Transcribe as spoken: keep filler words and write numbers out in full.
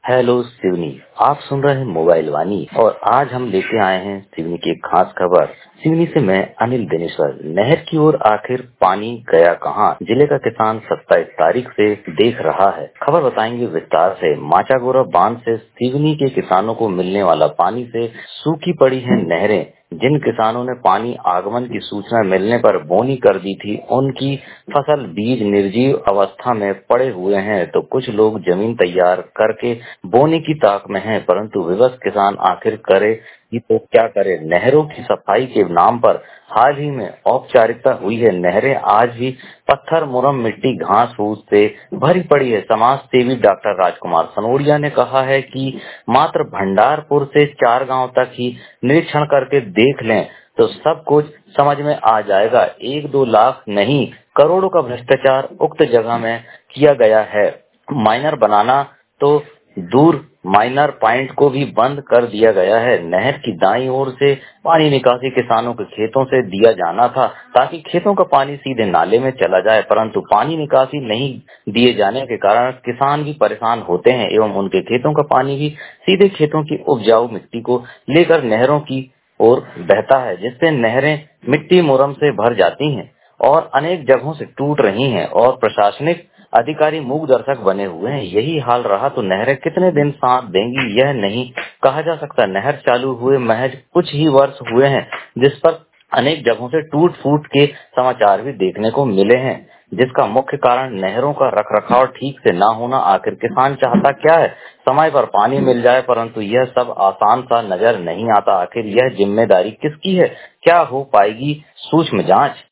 Hello Seoni. आप सुन रहे हैं मोबाइल वाणी और आज हम लेके आए हैं सिवनी की एक खास खबर। सिवनी से मैं अनिल दिनेश्वर। नहर की ओर आखिर पानी गया कहां, जिले का किसान सत्ताईस तारीख से देख रहा है। खबर बताएंगे विस्तार से। माचागोरा बांध से सिवनी के किसानों को मिलने वाला पानी से सूखी पड़ी है नहरें। जिन किसानों ने पानी आगमन की सूचना मिलने पर बोनी कर दी थी, उनकी फसल बीज निर्जीव अवस्था में पड़े हुए हैं, तो कुछ लोग जमीन तैयार करके बोने की ताक में हैं। परंतु विवश किसान आखिर करे ही तो क्या करे। नहरों की सफाई के नाम पर हाल ही में औपचारिकता हुई है। नहरें आज भी पत्थर, मुरम, मिट्टी, घास फूस से भरी पड़ी है। समाज सेवी डॉक्टर राजकुमार सनोडिया ने कहा है कि मात्र भंडारपुर से चार गांव तक ही निरीक्षण करके देख लें तो सब कुछ समझ में आ जाएगा। एक दो लाख नहीं, करोड़ों का भ्रष्टाचार उक्त जगह में किया गया है। माइनर बनाना तो दूर, माइनर पॉइंट को भी बंद कर दिया गया है। नहर की दाईं ओर से पानी निकासी किसानों के खेतों से दिया जाना था, ताकि खेतों का पानी सीधे नाले में चला जाए, परंतु पानी निकासी नहीं दिए जाने के कारण किसान भी परेशान होते हैं एवं उनके खेतों का पानी भी सीधे खेतों की उपजाऊ मिट्टी को लेकर नहरों की ओर बहता है, जिससे नहरें मिट्टी मुरम से भर जाती हैं और अनेक जगहों से टूट रही हैं और प्रशासनिक अधिकारी मूक दर्शक बने हुए हैं। यही हाल रहा तो नहरें कितने दिन साथ देंगी यह नहीं कहा जा सकता। नहर चालू हुए महज कुछ ही वर्ष हुए हैं, जिस पर अनेक जगहों से टूट फूट के समाचार भी देखने को मिले हैं, जिसका मुख्य कारण नहरों का रखरखाव ठीक से न होना। आखिर किसान चाहता क्या है? समय पर पानी मिल जाए, परंतु यह सब आसान सा नजर नहीं आता। आखिर यह जिम्मेदारी किसकी है? क्या हो पाएगी सूक्ष्म जांच?